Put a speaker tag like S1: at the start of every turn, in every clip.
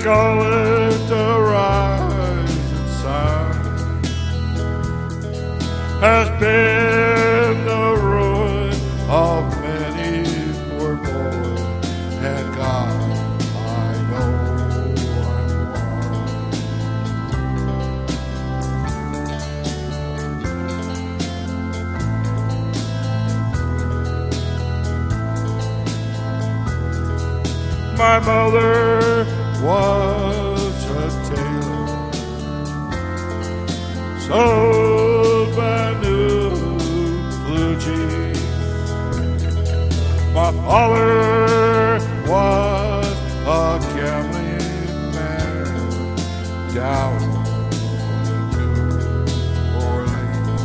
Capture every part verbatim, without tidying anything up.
S1: call it the rising sun, has been the ruin of many poor boys, and God, I know I'm one. My mother was a tailor, sold brand new blue jeans. My father was a gambling man down in New Orleans.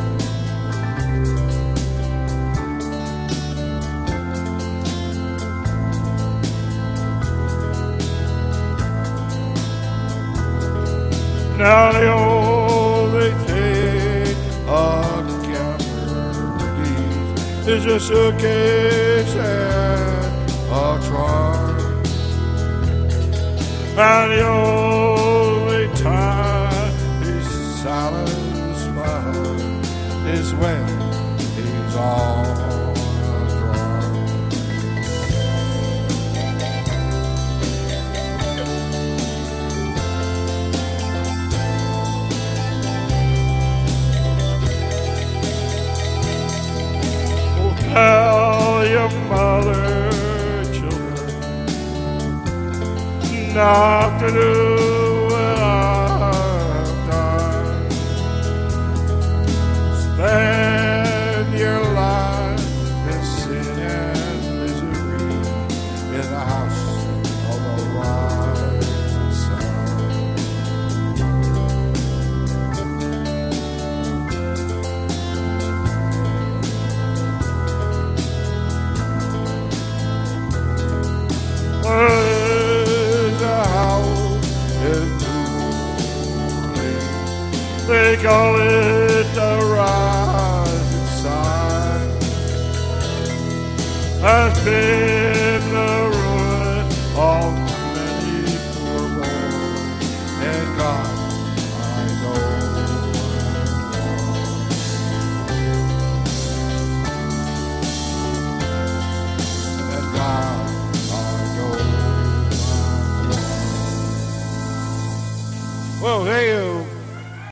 S1: Now the only thing a gambler needs is a suitcase and a trunk. And the only time he's silenced my heart is when he's on a drunk. Tell your mother, children, not to do what I've done. Spend your life in sin and misery in the house of the rising sun. There's a house in New Orleans, they call it the rising sun, has been the ruin of many poor boys, and God, I know I'm wrong. And God, well, hey,